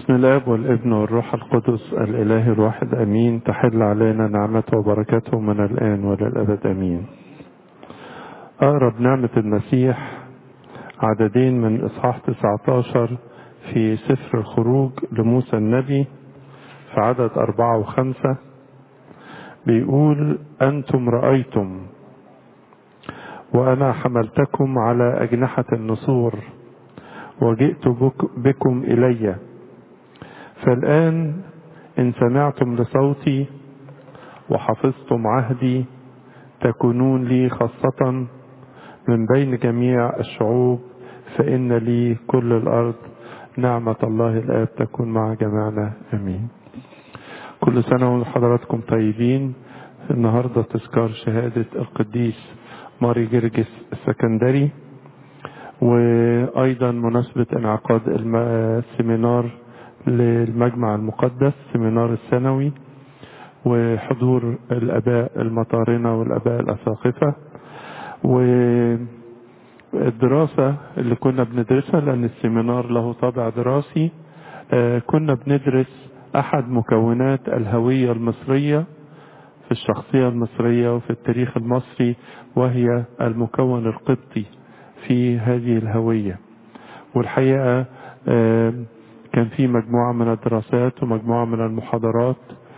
بسم الاب والابن والروح القدس الاله الواحد امين. تحل علينا نعمته وبركاته من الان وللابد امين. اقرب نعمة المسيح عددين من اصحاح 19 في سفر الخروج لموسى النبي في عدد 4 و5 بيقول: انتم رأيتم وانا حملتكم على اجنحة النسور وجئت بكم الي، فالآن إن سمعتم لصوتي وحفظتم عهدي تكونون لي خاصة من بين جميع الشعوب، فإن لي كل الأرض. نعمة الله الآب تكون مع جميعنا آمين. كل سنة وحضراتكم طيبين. النهاردة تذكار شهادة القديس ماري جرجس السكندري، وأيضا مناسبة انعقاد السيمينار للمجمع المقدس، سيمينار السنوي، وحضور الآباء المطارنة والآباء الأساقفة، والدراسة اللي كنا بندرسها لأن السيمينار له طابع دراسي. كنا بندرس أحد مكونات الهوية المصرية في الشخصية المصرية وفي التاريخ المصري، وهي المكون القبطي في هذه الهوية. والحقيقة كان في مجموعة من الدراسات ومجموعة من المحاضرات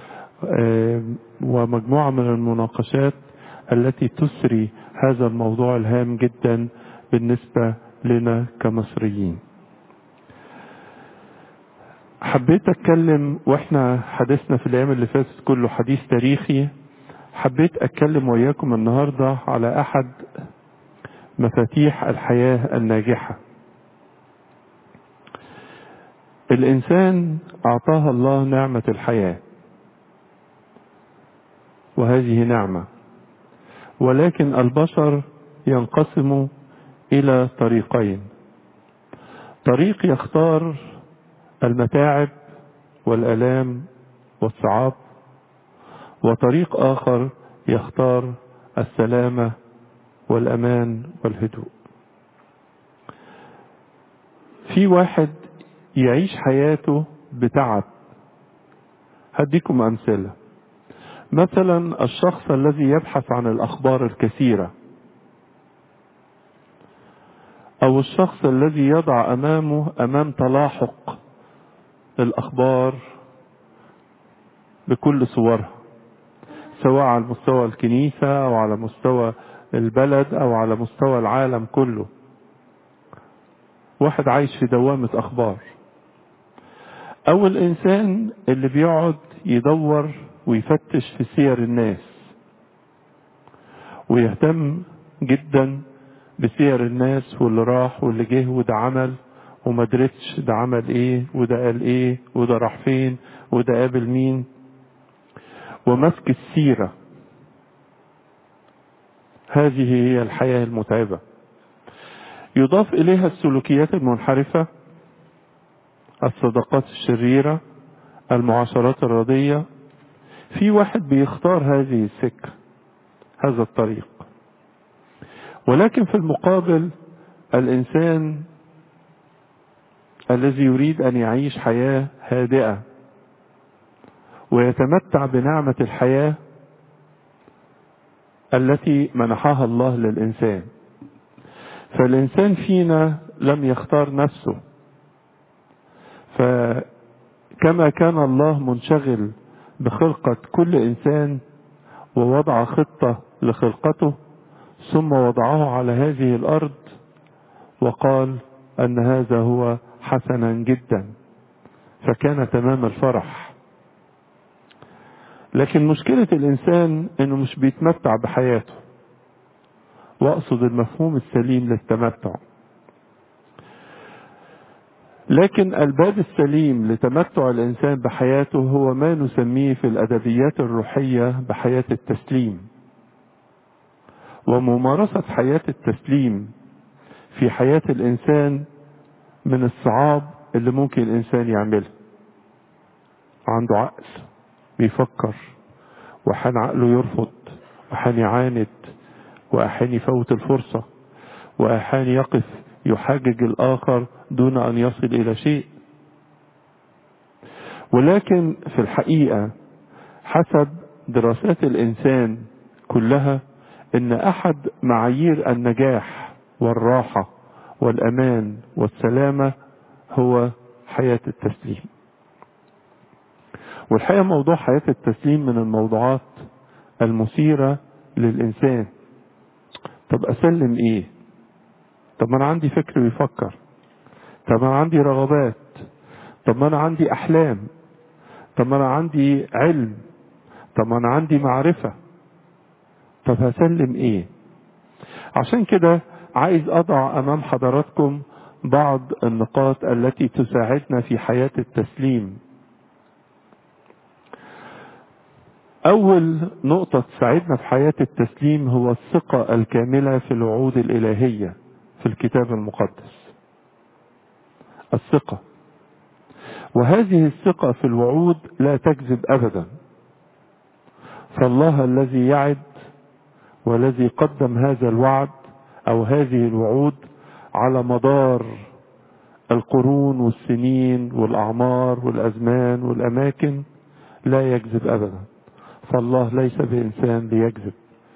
ومجموعة من المناقشات التي تسري هذا الموضوع الهام جدا بالنسبة لنا كمصريين. حبيت اتكلم، واحنا حديثنا في الايام اللي فاتت كله حديث تاريخي، حبيت اتكلم وياكم النهاردة على احد مفاتيح الحياة الناجحة. الإنسان أعطاها الله نعمة الحياة، وهذه نعمة، ولكن البشر ينقسموا إلى طريقين: طريق يختار المتاعب والآلام والصعاب، وطريق آخر يختار السلامة والأمان والهدوء. في واحد يعيش حياته بتعب. هديكم أمثلة. مثلا الشخص الذي يبحث عن الأخبار الكثيرة، أو الشخص الذي يضع أمام تلاحق الأخبار بكل صورها، سواء على مستوى الكنيسة أو على مستوى البلد أو على مستوى العالم كله. واحد عايش في دوامة أخبار. أو الإنسان اللي بيقعد يدور ويفتش في سير الناس ويهتم جدا بسير الناس، واللي راح واللي جه وده عمل وما درتش ده عمل ايه وده قال ايه وده راح فين وده قابل مين، ومسك السيرة. هذه هي الحياة المتعبة. يضاف إليها السلوكيات المنحرفة، الصداقات الشريرة، المعاشرات الردية. في واحد بيختار هذه السكة، هذا الطريق. ولكن في المقابل الإنسان الذي يريد أن يعيش حياة هادئة ويتمتع بنعمة الحياة التي منحها الله للإنسان. فالإنسان فينا لم يختار نفسه، فكما كان الله منشغل بخلقة كل إنسان ووضع خطة لخلقته، ثم وضعه على هذه الأرض وقال أن هذا هو حسنا جدا، فكان تمام الفرح. لكن مشكلة الإنسان أنه مش بيتمتع بحياته، وأقصد المفهوم السليم للتمتع. لكن الباب السليم لتمتع الإنسان بحياته هو ما نسميه في الأدبيات الروحية بحياة التسليم. وممارسة حياة التسليم في حياة الإنسان من الصعاب اللي ممكن الإنسان يعملها. عنده عقل بيفكر، وحان عقله يرفض، وحان يعاند، وأحيان يفوت الفرصة، وأحيان يقف يحاجج الآخر دون أن يصل إلى شيء. ولكن في الحقيقة حسب دراسات الإنسان كلها إن أحد معايير النجاح والراحة والأمان والسلامة هو حياة التسليم. والحقيقة موضوع حياة التسليم من الموضوعات المثيرة للإنسان. طب أسلم إيه؟ طب ما أنا عندي فكر بيفكر، طب ما أنا عندي رغبات، طب ما أنا عندي أحلام، طب ما أنا عندي علم، طب ما أنا عندي معرفة، طب هسلم إيه؟ عشان كده عايز أضع أمام حضراتكم بعض النقاط التي تساعدنا في حياة التسليم. أول نقطة تساعدنا في حياة التسليم هو الثقة الكاملة في الوعود الإلهية في الكتاب المقدس. الثقة، وهذه الثقة في الوعود لا تكذب أبدا. فالله الذي يعد والذي قدم هذا الوعد أو هذه الوعود على مدار القرون والسنين والأعمار والأزمان والأماكن لا يكذب أبدا. فالله ليس بإنسان ليكذب.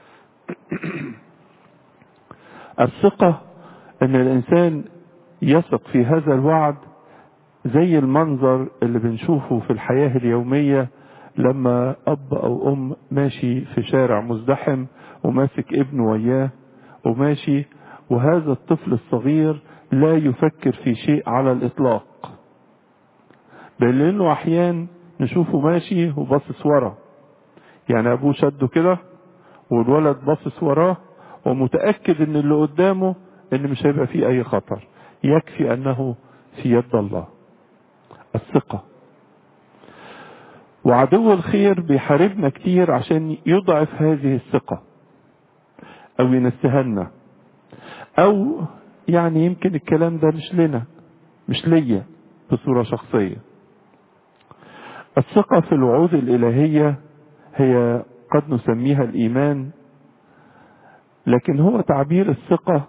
الثقة ان الانسان يثق في هذا الوعد زي المنظر اللي بنشوفه في الحياة اليومية لما اب او ام ماشي في شارع مزدحم وماسك ابنه وياه وماشي، وهذا الطفل الصغير لا يفكر في شيء على الاطلاق، بل لانه احيان نشوفه ماشي وباصص ورا، يعني ابوه شده كده والولد باصص وراه ومتأكد ان اللي قدامه ان مش هيبقى فيه اي خطر، يكفي انه في يد الله. الثقة. وعدو الخير بيحاربنا كتير عشان يضعف هذه الثقة او ينسهلنا، او يعني يمكن الكلام ده مش لنا، مش ليا بصورة شخصية. الثقة في الوعود الإلهية هي قد نسميها الإيمان، لكن هو تعبير الثقة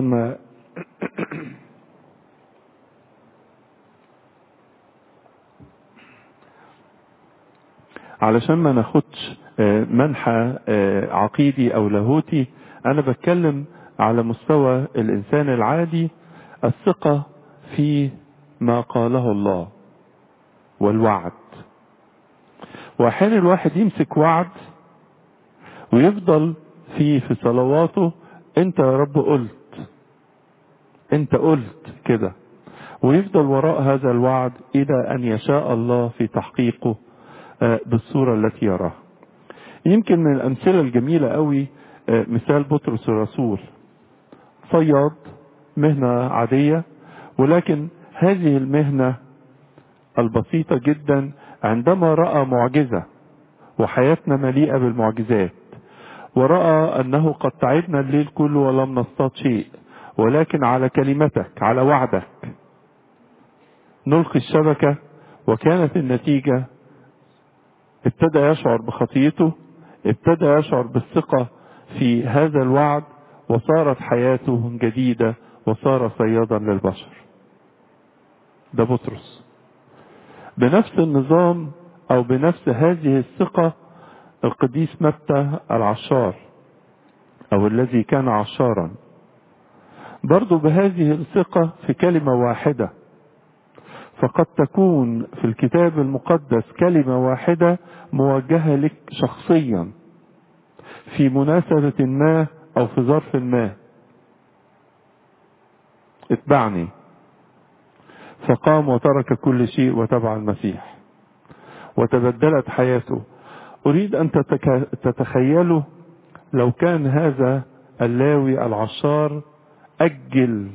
علشان ما ناخدش منحى عقيدي او لاهوتي. انا بتكلم على مستوى الانسان العادي، الثقة في ما قاله الله والوعد. واحيانا الواحد يمسك وعد ويفضل في صلواته انت يا رب قلت، انت قلت كده، ويفضل وراء هذا الوعد الى ان يشاء الله في تحقيقه بالصورة التي يراها. يمكن من الامثلة الجميلة قوي مثال بطرس الرسول، صياد، مهنة عادية، ولكن هذه المهنة البسيطة جدا عندما رأى معجزة، وحياتنا مليئة بالمعجزات، ورأى أنه قد تعبنا الليل كله ولم نصطاد شيء، ولكن على كلمتك، على وعدك نلقي الشبكة، وكانت النتيجة ابتدى يشعر بخطيته، ابتدى يشعر بالثقة في هذا الوعد، وصارت حياته جديدة وصار صيادا للبشر. ده بطرس. بنفس النظام او بنفس هذه الثقة القديس متى العشار او الذي كان عشارا، برضو بهذه الثقة في كلمة واحدة. فقد تكون في الكتاب المقدس كلمة واحدة موجهة لك شخصيا في مناسبة ما او في ظرف ما، اتبعني، فقام وترك كل شيء وتبع المسيح وتبدلت حياته. أريد أن تتخيلوا لو كان هذا اللاوي العشار أجل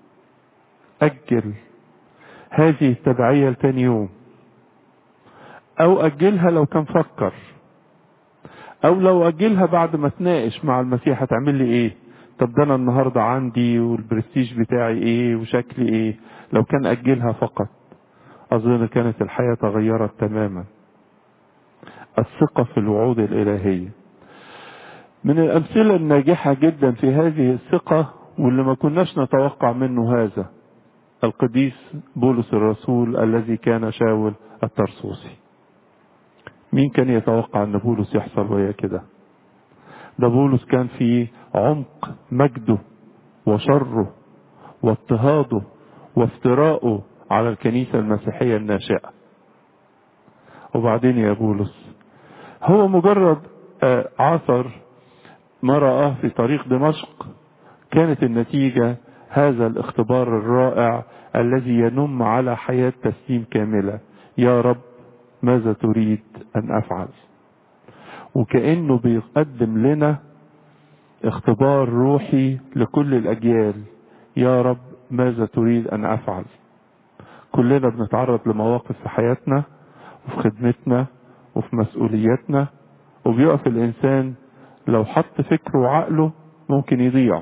هذه التبعية لتاني يوم، أو أجلها لو كان فكر، أو لو أجلها بعد ما تناقش مع المسيح هتعمل لي إيه؟ طب ده أنا النهاردة عندي والبرستيج بتاعي إيه وشكلي إيه. لو كان أجلها فقط أظن كانت الحياة تغيرت تماما. الثقة في الوعود الإلهية من الأمثلة الناجحة جدا في هذه الثقة، واللي ما كناش نتوقع منه هذا، القديس بولس الرسول الذي كان شاول الترسوسي. مين كان يتوقع ان بولس يحصل وياه كده؟ ده بولس كان في عمق مجده وشره واضطهاده وافتراءه على الكنيسة المسيحية الناشئة. وبعدين يا بولس هو مجرد عثر ما رآه في طريق دمشق، كانت النتيجة هذا الاختبار الرائع الذي ينم على حياة تسليم كاملة. يا رب ماذا تريد أن أفعل؟ وكأنه بيقدم لنا اختبار روحي لكل الأجيال. يا رب ماذا تريد أن أفعل؟ كلنا بنتعرض لمواقف في حياتنا وفي خدمتنا وفي مسؤولياتنا، وبيقف الإنسان لو حط فكره وعقله ممكن يضيع،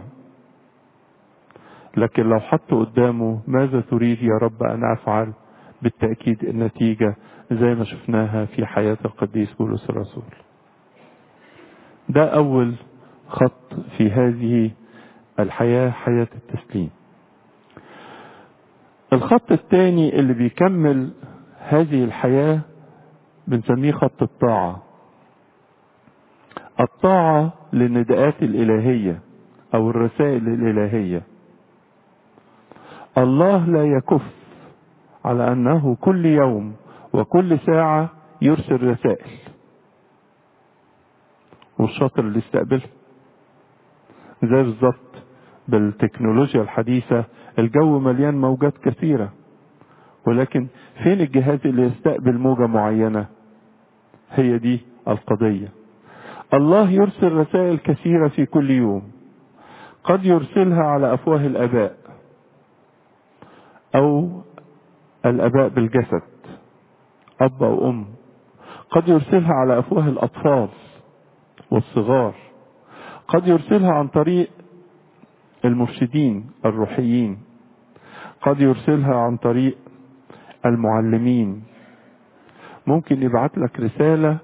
لكن لو حط قدامه ماذا تريد يا رب أن أفعل، بالتأكيد النتيجة زي ما شفناها في حياة القديس بولس الرسول. ده أول خط في هذه الحياة، حياة التسليم. الخط الثاني اللي بيكمل هذه الحياة بنسميه خط الطاعة. الطاعة للنداءات الإلهية أو الرسائل الإلهية. الله لا يكف على أنه كل يوم وكل ساعة يرسل رسائل، والشاطر اللي يستقبلها. زي بالظبط بالتكنولوجيا الحديثة الجو مليان موجات كثيرة، ولكن فين الجهاز اللي يستقبل موجة معينة؟ هي دي القضية. الله يرسل رسائل كثيرة في كل يوم، قد يرسلها على أفواه الآباء أو الآباء بالجسد، أب أو أم. قد يرسلها على أفواه الأطفال والصغار. قد يرسلها عن طريق المرشدين الروحيين. قد يرسلها عن طريق المعلمين. ممكن يبعت لك رسالة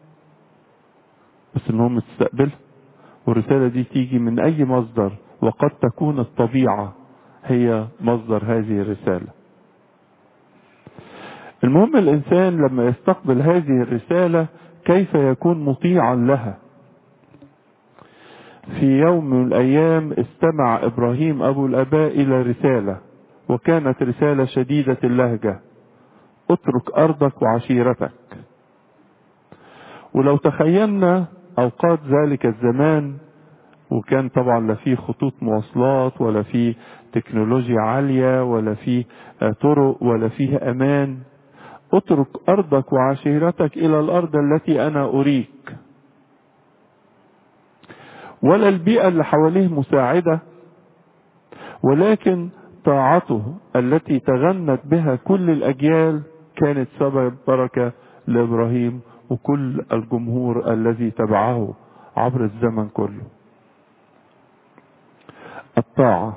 بس المهم تستقبلها، والرسالة دي تيجي من أي مصدر، وقد تكون الطبيعة هي مصدر هذه الرسالة. المهم الإنسان لما يستقبل هذه الرسالة كيف يكون مطيعا لها. في يوم من الأيام استمع إبراهيم أبو الآباء إلى رسالة، وكانت رسالة شديدة اللهجة: اترك أرضك وعشيرتك. ولو تخيلنا أوقات ذلك الزمان، وكان طبعا لا فيه خطوط مواصلات ولا فيه تكنولوجيا عالية ولا فيه طرق ولا فيه أمان، اترك أرضك وعشيرتك إلى الأرض التي أنا أريك. ولا البيئة اللي حواليه مساعدة، ولكن طاعته التي تغنت بها كل الأجيال كانت سبب بركة لإبراهيم وكل الجمهور الذي تبعه عبر الزمن كله. الطاعة.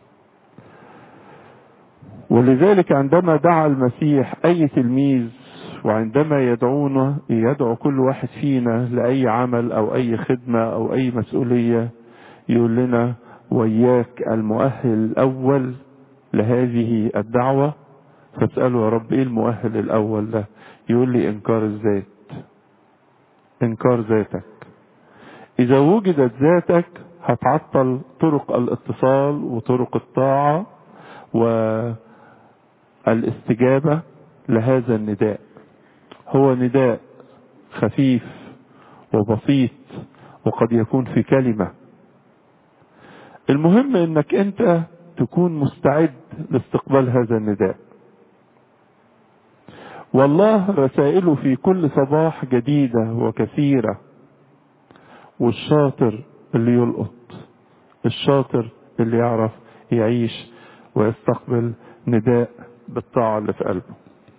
ولذلك عندما دعا المسيح أي تلميذ، وعندما يدعو كل واحد فينا لأي عمل أو أي خدمة أو أي مسؤولية، يقول لنا: وإياك المؤهل الأول لهذه الدعوة. فاسأله: يا رب إيه المؤهل الأول ده؟ يقول لي: إنكار الذات. إنكار ذاتك. إذا وجدت ذاتك هتعطل طرق الاتصال وطرق الطاعة والاستجابة لهذا النداء. هو نداء خفيف وبسيط، وقد يكون في كلمة. المهم انك انت تكون مستعد لاستقبال هذا النداء. والله رسائله في كل صباح جديدة وكثيرة. والشاطر اللي يلقط، الشاطر اللي يعرف يعيش ويستقبل نداء بالطاعة اللي في قلبه.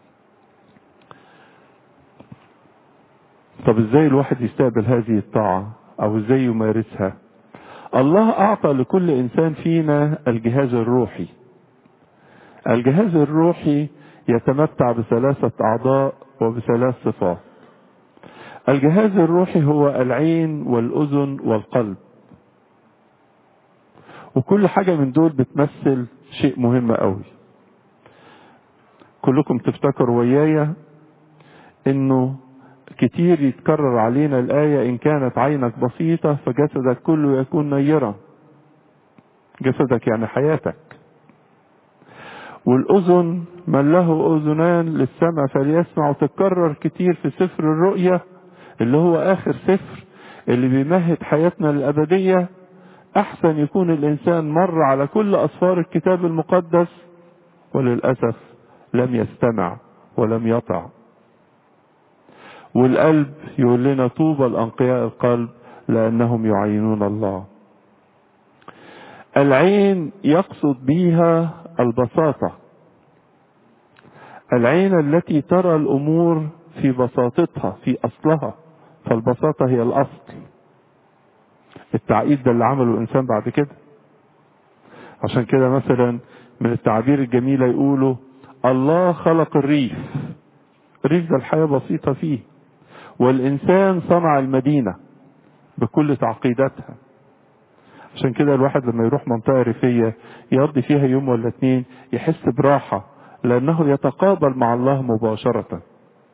طب ازاي الواحد يستقبل هذه الطاعة او ازاي يمارسها؟ الله اعطى لكل انسان فينا الجهاز الروحي. الجهاز الروحي يتمتع بثلاثة اعضاء وبثلاث صفات. الجهاز الروحي هو العين والاذن والقلب، وكل حاجة من دول بتمثل شيء مهم قوي. كلكم تفتكروا ويايا انه كتير يتكرر علينا الآية إن كانت عينك بسيطة فجسدك كله يكون نيرا. جسدك يعني حياتك. والأذن من له أذنان للسمع فليسمع، وتتكرر كتير في سفر الرؤيا اللي هو آخر سفر اللي بيمهد حياتنا الأبدية. أحسن يكون الإنسان مر على كل أسفار الكتاب المقدس وللأسف لم يستمع ولم يطع. والقلب يقول لنا طوبى الأنقياء القلب لأنهم يعينون الله. العين يقصد بها البساطة، العين التي ترى الأمور في بساطتها في أصلها، فالبساطة هي الأصل. التعقيد ده اللي عمله الإنسان بعد كده. عشان كده مثلا من التعابير الجميلة يقولوا الله خلق الريف، الريف ده الحياة بسيطة فيه، والإنسان صنع المدينة بكل تعقيداتها. عشان كده الواحد لما يروح منطقة ريفية يقضي فيها يوم ولا اتنين يحس براحة، لأنه يتقابل مع الله مباشرة.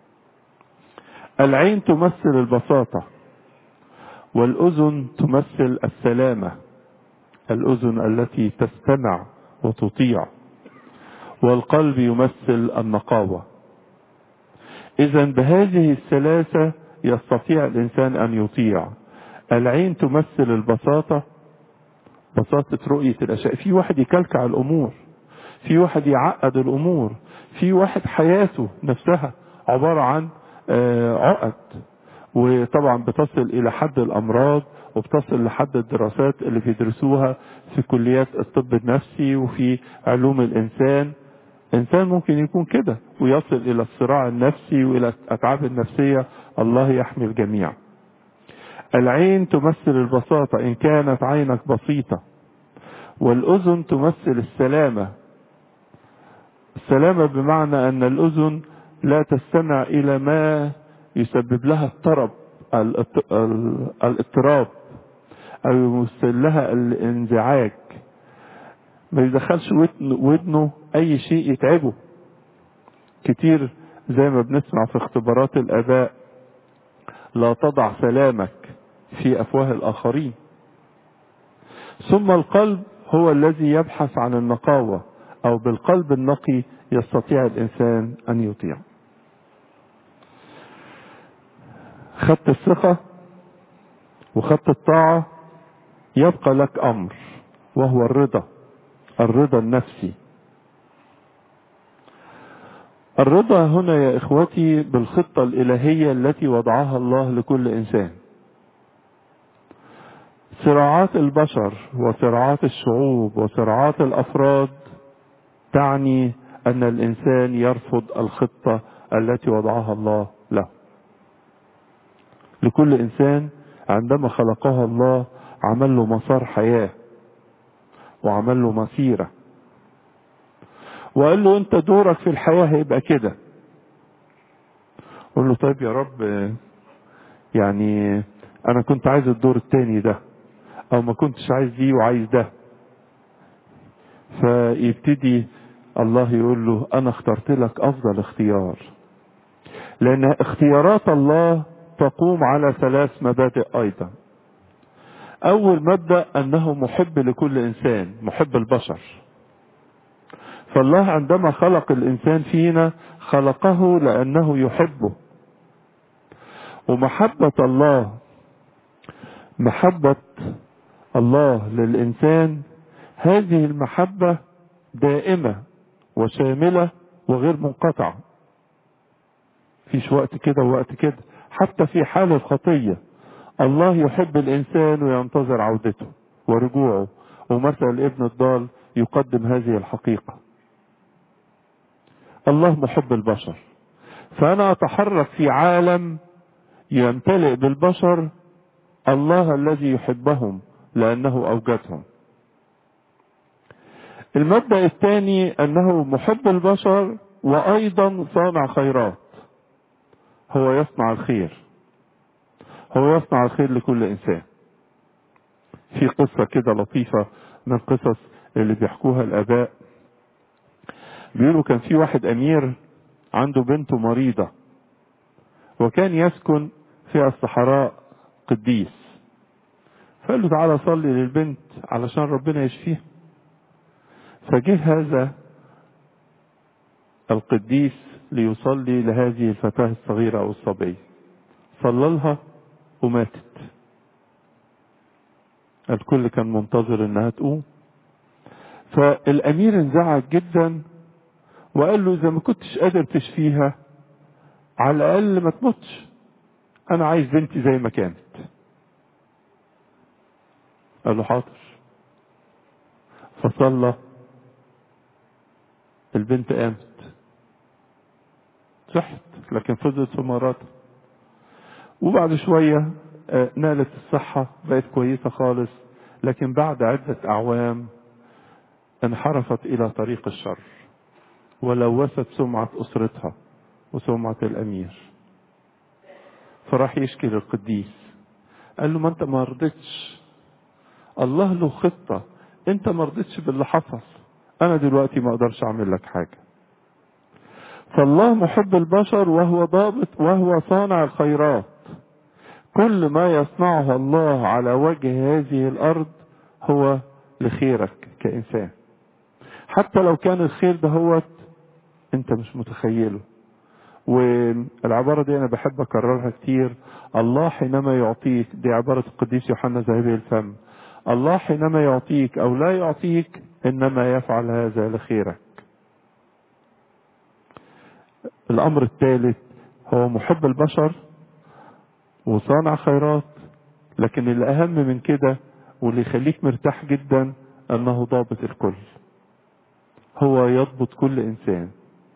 العين تمثل البساطة، والأذن تمثل السلامة، الأذن التي تستمع وتطيع، والقلب يمثل النقاوة. إذا بهذه الثلاثة يستطيع الإنسان أن يطيع. العين تمثل البساطة، بساطة رؤية الأشياء. في واحد يكلكع الأمور، في واحد يعقد الأمور، في واحد حياته نفسها عبارة عن عقد، وطبعا بتصل إلى حد الأمراض وبتصل لحد الدراسات اللي بيدرسوها في كليات الطب النفسي وفي علوم الإنسان. إنسان ممكن يكون كده ويصل إلى الصراع النفسي وإلى الأتعاب النفسية. الله يحمي الجميع. العين تمثل البساطة إن كانت عينك بسيطة، والأذن تمثل السلامة. السلامة بمعنى أن الأذن لا تستمع إلى ما يسبب لها الطرب الاضطراب أو يمثل لها الانزعاج. ما يدخلش ودنه أي شيء يتعبه. كتير زي ما بنسمع في اختبارات الآباء لا تضع سلامك في أفواه الآخرين. ثم القلب هو الذي يبحث عن النقاوة، أو بالقلب النقي يستطيع الإنسان أن يطيع. خدت الثقة وخدت الطاعة، يبقى لك أمر وهو الرضا، الرضا النفسي. الرضا هنا يا إخوتي بالخطة الإلهية التي وضعها الله لكل إنسان. صراعات البشر وصراعات الشعوب وصراعات الأفراد تعني أن الإنسان يرفض الخطة التي وضعها الله له. لكل إنسان عندما خلقها الله عمل له مسار حياة وعمل له مسيرة، وقال له أنت دورك في الحياة هيبقى كده. قل له طيب يا رب، يعني أنا كنت عايز الدور التاني ده، أو ما كنتش عايز دي وعايز ده. فيبتدي الله يقول له أنا اخترت لك أفضل اختيار، لأن اختيارات الله تقوم على 3 مبادئ أيضا. أول مبدأ أنه محب لكل إنسان، محب البشر. فالله عندما خلق الإنسان فينا خلقه لأنه يحبه. ومحبة الله، محبة الله للإنسان، هذه المحبة دائمة وشاملة وغير منقطعة. فيش وقت كده ووقت كده. حتى في حال الخطية الله يحب الإنسان وينتظر عودته ورجوعه. ومثل الابن الضال يقدم هذه الحقيقة. الله محب البشر، فأنا أتحرك في عالم يمتلئ بالبشر الله الذي يحبهم لأنه أوجدهم. المبدأ الثاني أنه محب البشر وأيضا صانع خيرات. هو يصنع الخير، هو يصنع الخير لكل إنسان. في قصة كده لطيفة من قصص اللي بيحكوها الآباء. بيقولوا كان في واحد أمير عنده بنته مريضة، وكان يسكن في الصحراء قديس. فقال له تعالى صلي للبنت علشان ربنا يشفيها. فجه هذا القديس ليصلي لهذه الفتاة الصغيرة أو الصبية، صلى لها وماتت. الكل كان منتظر انها تقوم. فالامير انزعج جدا وقال له اذا ما كنتش قادر تشفيها على الاقل ما تموتش، انا عايز بنتي زي ما كانت. قال له حاضر. فصلى، البنت قامت صحت، لكن فضلت في مراتها. وبعد شوية نالت الصحة، بقت كويسة خالص، لكن بعد عدة أعوام انحرفت إلى طريق الشر ولوثت سمعة أسرتها وسمعة الأمير. فراح يشكي للقديس، قال له ما أنت ما رضيتش، الله له خطة، أنت ما رضيتش باللي حصل، أنا دلوقتي ما أقدرش أعمل لك حاجة. فالله محب البشر وهو ضابط وهو صانع الخيرات. كل ما يصنعه الله على وجه هذه الأرض هو لخيرك كإنسان، حتى لو كان الخير ده هو أنت مش متخيله. والعبارة دي أنا بحب أكررها كتير، الله حينما يعطيك، دي عبارة القديس يوحنا ذهبي الفم، الله حينما يعطيك أو لا يعطيك إنما يفعل هذا لخيرك. الأمر الثالث هو محب البشر وصانع خيرات، لكن الأهم من كده واللي يخليك مرتاح جدا أنه ضابط الكل. هو يضبط كل إنسان،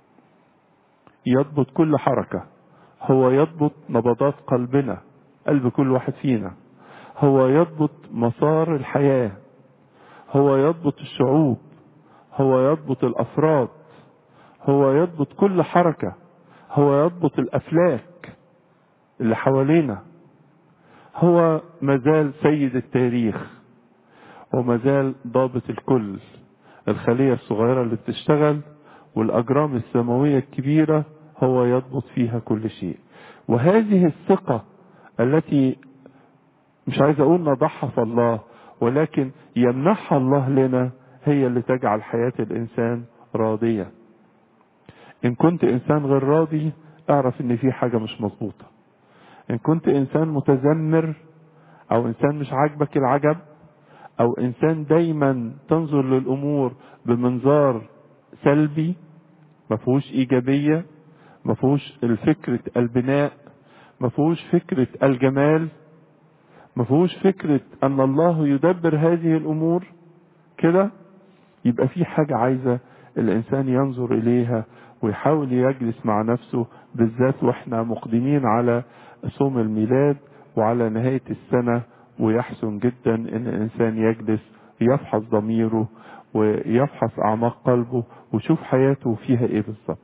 يضبط كل حركة، هو يضبط نبضات قلبنا، قلب كل واحد فينا، هو يضبط مسار الحياة، هو يضبط الشعوب، هو يضبط الأفراد، هو يضبط كل حركة، هو يضبط الأفلاك اللي حوالينا. هو مازال سيد التاريخ ومازال ضابط الكل. الخلية الصغيرة اللي بتشتغل والأجرام السماوية الكبيرة هو يضبط فيها كل شيء. وهذه الثقة التي مش عايز أقول نضعها في الله، ولكن يمنحها الله لنا، هي اللي تجعل حياة الإنسان راضية. إن كنت إنسان غير راضي اعرف إن في حاجة مش مظبوطة. إن كنت إنسان متذمر أو إنسان مش عاجبك العجب أو إنسان دايما تنظر للأمور بمنظار سلبي مفهوش إيجابية، مفهوش الفكرة البناء، مفهوش فكرة الجمال، مفهوش فكرة أن الله يدبر هذه الأمور كده، يبقى في حاجة عايزة الإنسان ينظر إليها ويحاول يجلس مع نفسه، بالذات وإحنا مقدمين على صوم الميلاد وعلى نهاية السنة. ويحسن جدا إن الإنسان يجلس يفحص ضميره ويفحص أعماق قلبه ويشوف حياته فيها إيه بالظبط.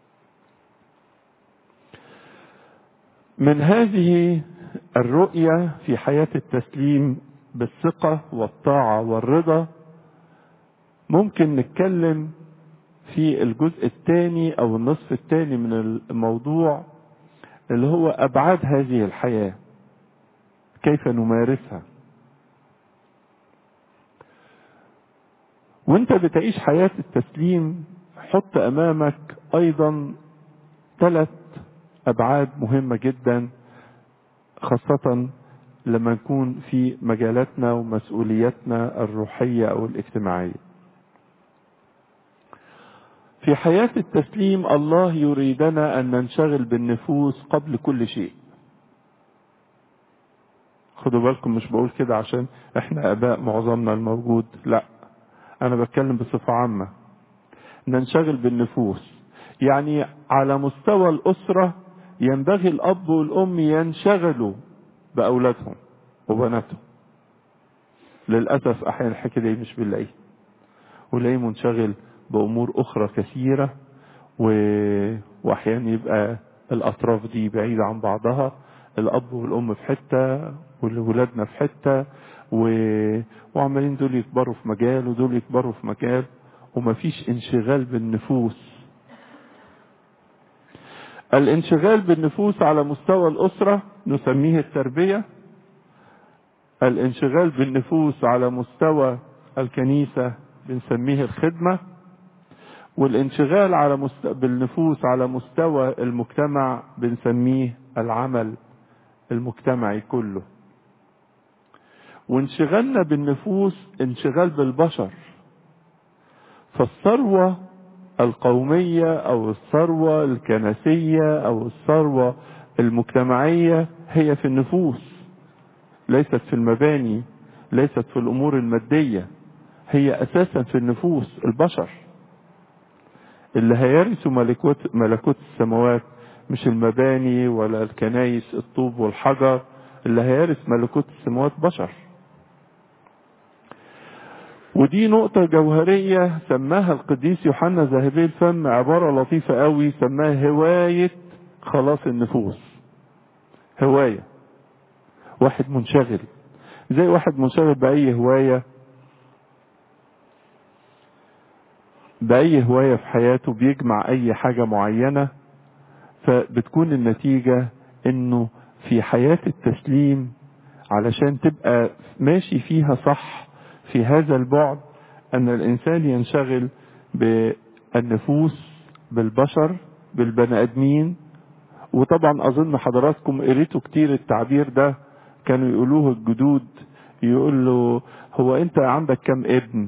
من هذه الرؤية في حياة التسليم بالثقة والطاعة والرضا ممكن نتكلم في الجزء الثاني أو النصف الثاني من الموضوع، اللي هو أبعاد هذه الحياة، كيف نمارسها. وانت بتعيش حياة التسليم حط أمامك أيضا 3 أبعاد مهمة جدا، خاصة لما نكون في مجالاتنا ومسؤولياتنا الروحية أو الاجتماعية. في حياة التسليم الله يريدنا أن ننشغل بالنفوس قبل كل شيء. خدوا بالكم، مش بقول كده عشان احنا اباء معظمنا الموجود، لا، انا بتكلم بصفة عامة. ننشغل بالنفوس يعني على مستوى الأسرة ينبغي الأب والأم ينشغلوا بأولادهم وبناتهم. للأسف أحيانا الحكاية دي مش بنلاقيه، ونلاقيه منشغل بأمور أخرى كثيرة، وأحيانا يبقى الأطراف دي بعيدة عن بعضها، الأب والأم في حتة والولادنا في حتة، وعمالين دول يكبروا في مجال ودول يكبروا في مجال، ومفيش انشغال بالنفوس. الانشغال بالنفوس على مستوى الأسرة نسميه التربية. الانشغال بالنفوس على مستوى الكنيسة بنسميه الخدمة. والانشغال بالنفوس على مستوى المجتمع بنسميه العمل المجتمعي كله. وانشغالنا بالنفوس انشغال بالبشر، فالثروة القومية أو الثروة الكنسية أو الثروة المجتمعية هي في النفوس، ليست في المباني، ليست في الأمور المادية، هي أساسا في النفوس البشر اللي هيرثوا ملكوت السماوات، مش المباني ولا الكنايس الطوب والحجر. اللي هيرث ملكوت السماوات بشر. ودي نقطة جوهرية سماها القديس يوحنا ذهبي الفم عبارة لطيفة قوي، سماها هواية خلاص النفوس. هواية، واحد منشغل، زي واحد منشغل بأي هواية، بأي هواية في حياته، بيجمع أي حاجة معينة، فبتكون النتيجة إنه في حياة التسليم علشان تبقى ماشي فيها صح في هذا البعد، أن الإنسان ينشغل بالنفوس، بالبشر، بالبني آدمين. وطبعا أظن حضراتكم قريتوا كتير التعبير ده، كانوا يقولوه الجدود، يقول له هو أنت عندك كم ابن؟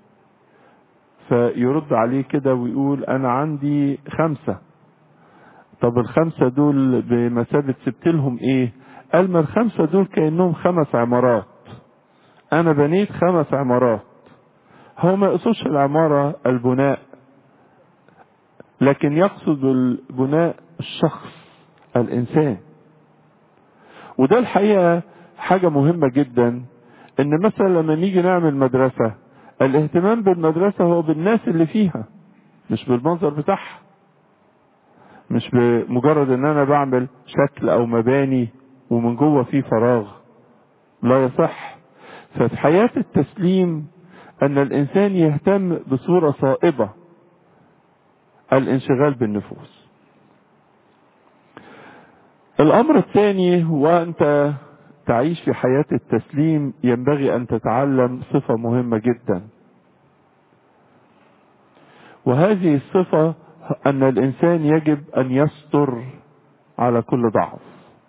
فيرد عليه كده ويقول أنا عندي 5. طب ال5 دول بمثابة سبت لهم إيه؟ قال ما ال5 دول كأنهم 5 عمارات، أنا بنيت 5 عمارات. هو ما يقصدش العمارة البناء، لكن يقصد البناء الشخص، الإنسان. وده الحقيقة حاجة مهمة جدا، إن مثلا لما نيجي نعمل مدرسة، الاهتمام بالمدرسة هو بالناس اللي فيها، مش بالمنظر بتاعها، مش بمجرد إن أنا بعمل شكل أو مباني ومن جوه فيه فراغ، لا يصح. ففي حياة التسليم أن الإنسان يهتم بصورة صائبة الانشغال بالنفوس. الأمر الثاني، وأنت تعيش في حياة التسليم ينبغي أن تتعلم صفة مهمة جدا، وهذه الصفة أن الإنسان يجب أن يستر على كل ضعف.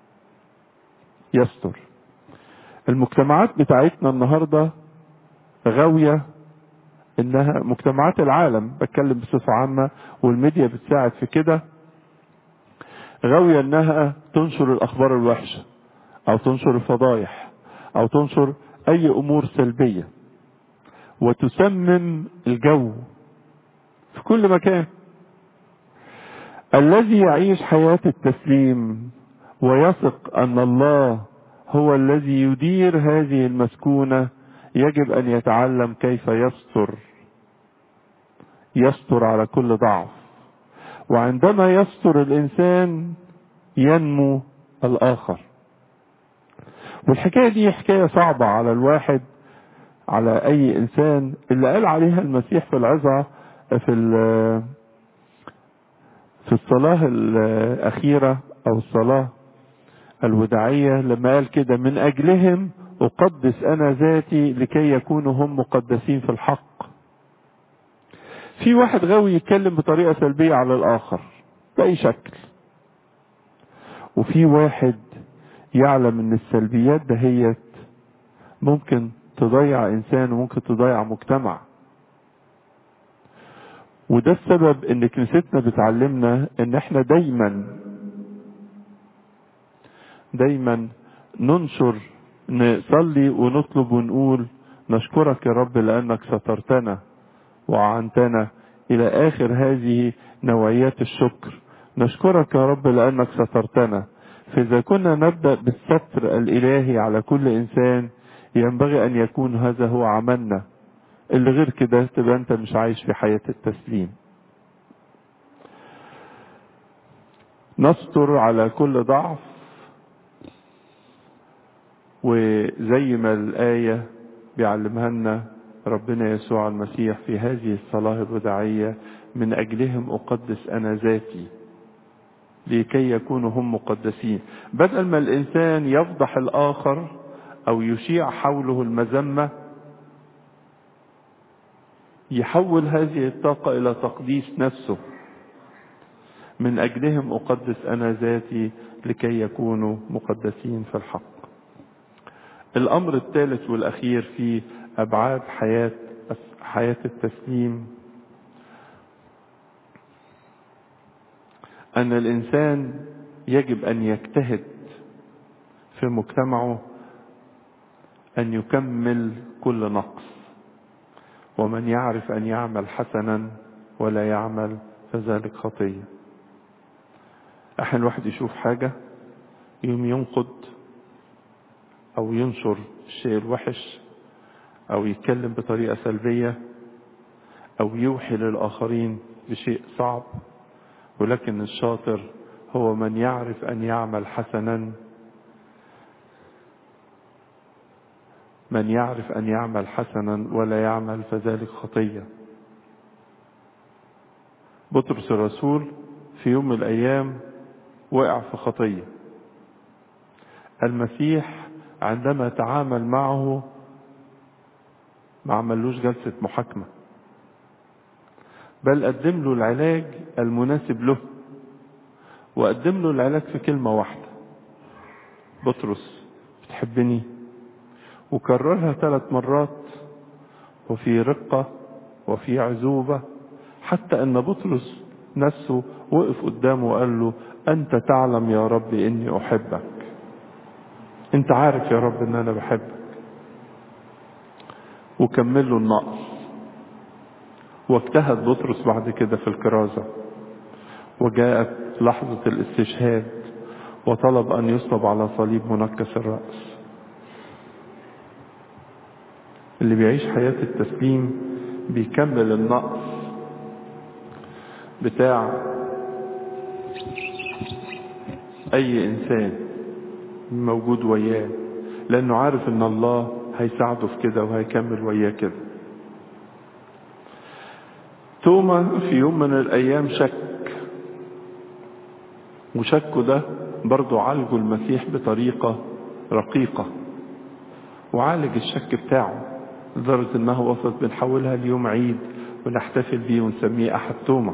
يستر. المجتمعات بتاعتنا النهاردة غاوية، إنها مجتمعات العالم، بتكلم بصفة عامة والميديا بتساعد في كده، غاوية إنها تنشر الأخبار الوحشة، أو تنشر الفضايح، أو تنشر أي أمور سلبية، وتسمم الجو في كل مكان. الذي يعيش حياة التسليم ويثق أن الله هو الذي يدير هذه المسكونة يجب أن يتعلم كيف يستر على كل ضعف. وعندما يستر الإنسان ينمو الآخر. والحكاية دي حكاية صعبة على الواحد، على أي إنسان، اللي قال عليها المسيح في العظة في الصلاة الأخيرة أو الصلاة الوداعية، لما قال كده: من أجلهم أقدس أنا ذاتي لكي يكونوا هم مقدسين في الحق. في واحد غاوي يتكلم بطريقة سلبية على الآخر بأي شكل، وفي واحد يعلم ان السلبيات دهيت ممكن تضيع انسان وممكن تضيع مجتمع. وده السبب ان كنيستنا بتعلمنا ان احنا دايما ننشر، نصلي ونطلب ونقول: نشكرك يا رب لانك سترتنا وعنتنا، الى اخر هذه نوعيات الشكر. نشكرك يا رب لانك سترتنا. فاذا كنا نبدأ بالستر الالهي على كل انسان، ينبغي ان يكون هذا هو عملنا. اللي غير كده تبقى انت مش عايش في حياة التسليم. نستر على كل ضعف، وزي ما الآية بيعلمها لنا ربنا يسوع المسيح في هذه الصلاة الوداعية: من أجلهم أقدس أنا ذاتي. لكي يكونوا هم مقدسين. بدل ما الإنسان يفضح الآخر أو يشيع حوله المذمة، يحول هذه الطاقة إلى تقديس نفسه. من أجلهم أقدس أنا ذاتي لكي يكونوا مقدسين في الحق. الأمر الثالث والأخير في أبعاد حياة التسليم، أن الإنسان يجب أن يجتهد في مجتمعه أن يكمل كل نقص. ومن يعرف أن يعمل حسنا ولا يعمل فذلك خطية. أحيانا الواحد يشوف حاجة يوم ينقد أو ينشر الشيء الوحش أو يتكلم بطريقة سلبية أو يوحي للآخرين بشيء صعب. ولكن الشاطر هو من يعرف أن يعمل حسنا، من يعرف أن يعمل حسنا ولا يعمل فذلك خطية. بطرس الرسول في يوم من الأيام وقع في خطية. المسيح عندما تعامل معه ما عملوش جلسة محاكمة، بل قدم له العلاج المناسب له، وقدم له العلاج في كلمة واحدة: بطرس بتحبني؟ وكررها 3 مرات وفي رقة وفي عزوبة، حتى أن بطرس نفسه وقف قدامه وقال له: أنت تعلم يا رب إني أحبك، أنت عارف يا رب إن أنا بحبك. وكمل له النقص. واجتهد بطرس بعد كده في الكرازة، وجاءت لحظة الاستشهاد وطلب أن يصلب على صليب منكس الرأس. اللي بيعيش حياة التسليم بيكمل النقص بتاع أي إنسان موجود وياه، لأنه عارف إن الله هيساعده في كده وهيكمل وياه كده. توما في يوم من الأيام شك، وشكه ده برضو عالجه المسيح بطريقة رقيقة، وعالج الشك بتاعه لدرجة انها وصلت بنحولها اليوم عيد ونحتفل بيه ونسميه أحد توما.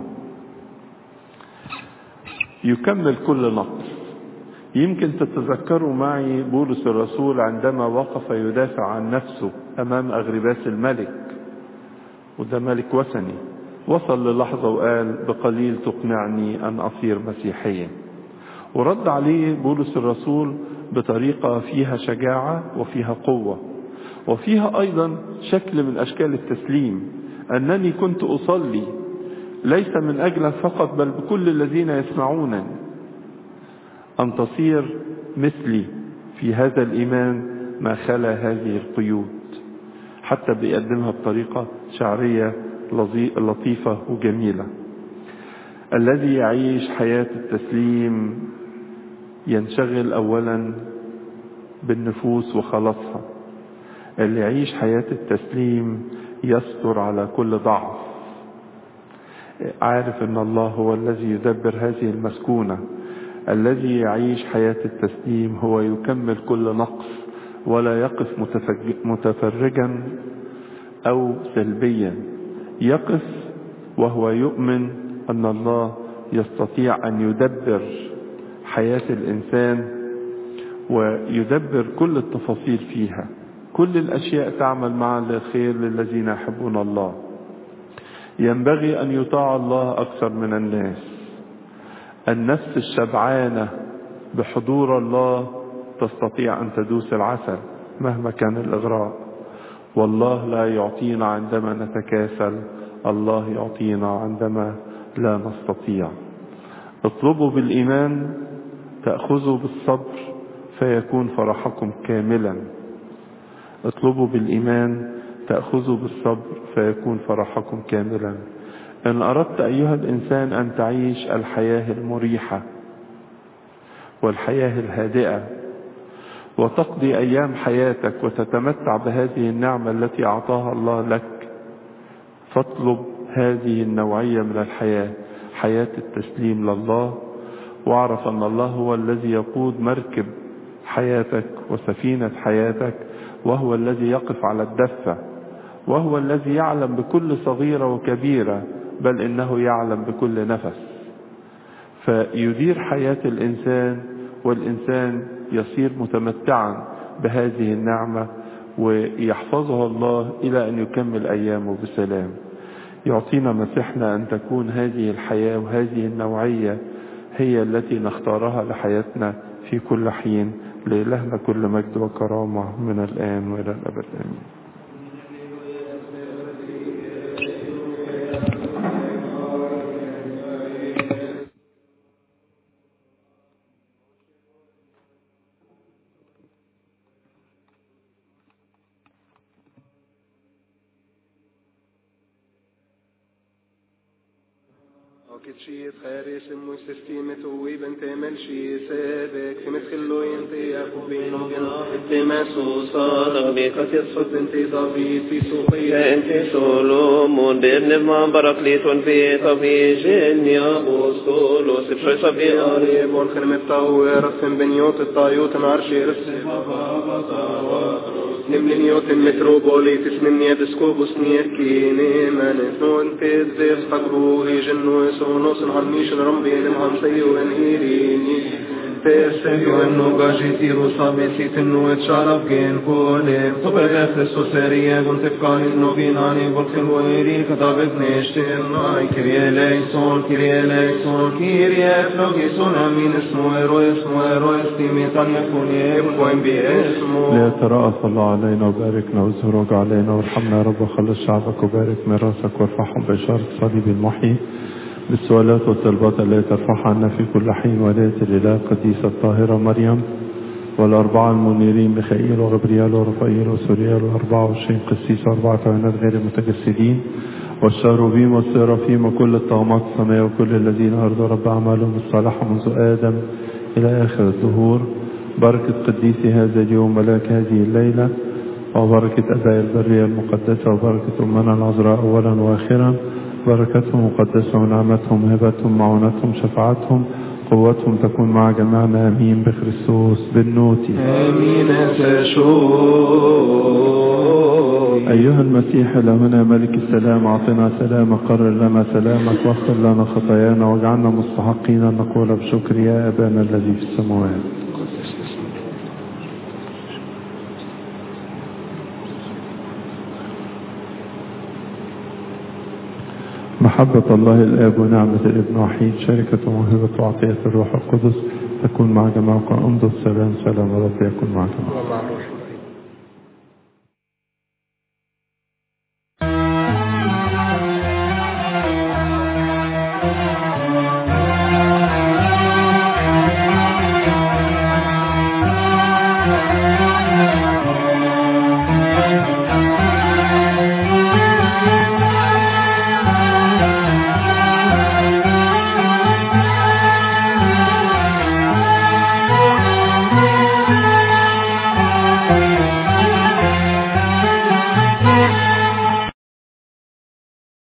يكمل كل نقص. يمكن تتذكروا معي بولس الرسول عندما وقف يدافع عن نفسه أمام أغرباس الملك، وده ملك وثني، وصل للحظة وقال: بقليل تقنعني أن أصير مسيحيا. ورد عليه بولس الرسول بطريقة فيها شجاعة وفيها قوة وفيها أيضا شكل من أشكال التسليم: أنني كنت أصلي ليس من أجلك فقط بل بكل الذين يسمعونني أن تصير مثلي في هذا الإيمان ما خلا هذه القيود. حتى بيقدمها بطريقة شعرية لطيفة وجميلة. الذي يعيش حياة التسليم ينشغل أولا بالنفوس وخلاصها. اللي يعيش حياة التسليم يستر على كل ضعف، عارف ان الله هو الذي يدبر هذه المسكونة. الذي يعيش حياة التسليم هو يكمل كل نقص ولا يقف متفرجا أو سلبيا، يقف وهو يؤمن أن الله يستطيع أن يدبر حياة الإنسان ويدبر كل التفاصيل فيها. كل الأشياء تعمل معا للخير للذين يحبون الله. ينبغي أن يطاع الله أكثر من الناس. النفس الشبعانة بحضور الله تستطيع أن تدوس العسل مهما كان الإغراء. والله لا يعطينا عندما نتكاسل، الله يعطينا عندما لا نستطيع. اطلبوا بالإيمان تأخذوا بالصبر فيكون فرحكم كاملا. اطلبوا بالإيمان تأخذوا بالصبر فيكون فرحكم كاملا. إن أردت أيها الإنسان أن تعيش الحياة المريحة والحياة الهادئة وتقضي أيام حياتك وتتمتع بهذه النعمة التي أعطاها الله لك، فاطلب هذه النوعية من الحياة، حياة التسليم لله واعرف أن الله هو الذي يقود مركب حياتك وسفينة حياتك، وهو الذي يقف على الدفة، وهو الذي يعلم بكل صغيرة وكبيرة، بل إنه يعلم بكل نفس، فيدير حياة الإنسان، والإنسان يصير متمتعا بهذه النعمة، ويحفظها الله إلى أن يكمل أيامه بسلام. يعطينا مسيحنا أن تكون هذه الحياة وهذه النوعية هي التي نختارها لحياتنا في كل حين. لإلهنا كل مجد وكرامة من الآن وإلى الأبد آمين. شيء خارج مو سستيمة ويبن تعمل شيء سابق في مثل ينتي أكوبين وجناح التماسو صار بك تصفت انت ضبيط في صوفيا انت سولومون بيرنب ما برقليتون في طبي جنيا بوستولو سبشوي صبي قريب والخنم الطاوة رسم بنيوت الطايوت نعرشي رسم بابا طاوة نملنيوت المتروبوليتس مني بسكوبوس نيكيني منفنون تدزيس قبروهي جنو سونوس نعميش نرمبين مهمسي وانهيريني تسيو انو قاجيتي روصابي سيتنو اتشارف جين كولي طبع بخلصو سريا قنت بقاني انو بيناني بلخن ويري كتابت نشتين ناي كريا ليسون كريا ليسون كريا فلوكيسون امين اسمو ايرو استيمي تانيا كوني بقوين باسمو ليترأس الله علينا وباركنا وزهرك علينا وارحمنا يا رب وخلص شعبك وبارك ميراثك وارفعهم بإشارة صليب المحيي بالسؤالات والطلبات التي ترفعها عنا في كل حين. ولاية الإله القديسة الطاهرة مريم والأربعة المنيرين ميخائيل وغبريال ورفائيل وسوريال و24 قسيس و4 كهنات غير المتجسدين والشاروبيم والسرافيم وكل الطغمات السماء وكل الذين أرضوا رب أعمالهم الصالحة منذ آدم إلى آخر الدهور. بركة قديسي هذا اليوم ملاك هذه الليلة، وبركة أباء البرية المقدسة، وبركة أمنا العذراء أولا وآخرا. بركتهم مقدسة ونعمتهم هبتهم معونتهم شفاعتهم قوتهم تكون مع جميعنا آمين بخريستوس بالنوتي آمين. أيها المسيح إلهنا ملك السلام أعطنا سلامك، قرر لنا سلامك واغفر لنا خطايانا واجعلنا مستحقين أن نقول بشكر يا أبانا الذي في السماوات. محبة الله الآب ونعمة الابن وحيد شركة وموهبة وعطية الروح القدس تكون مع جميعكم. امضوا السلام. سلام رب يكون معكم.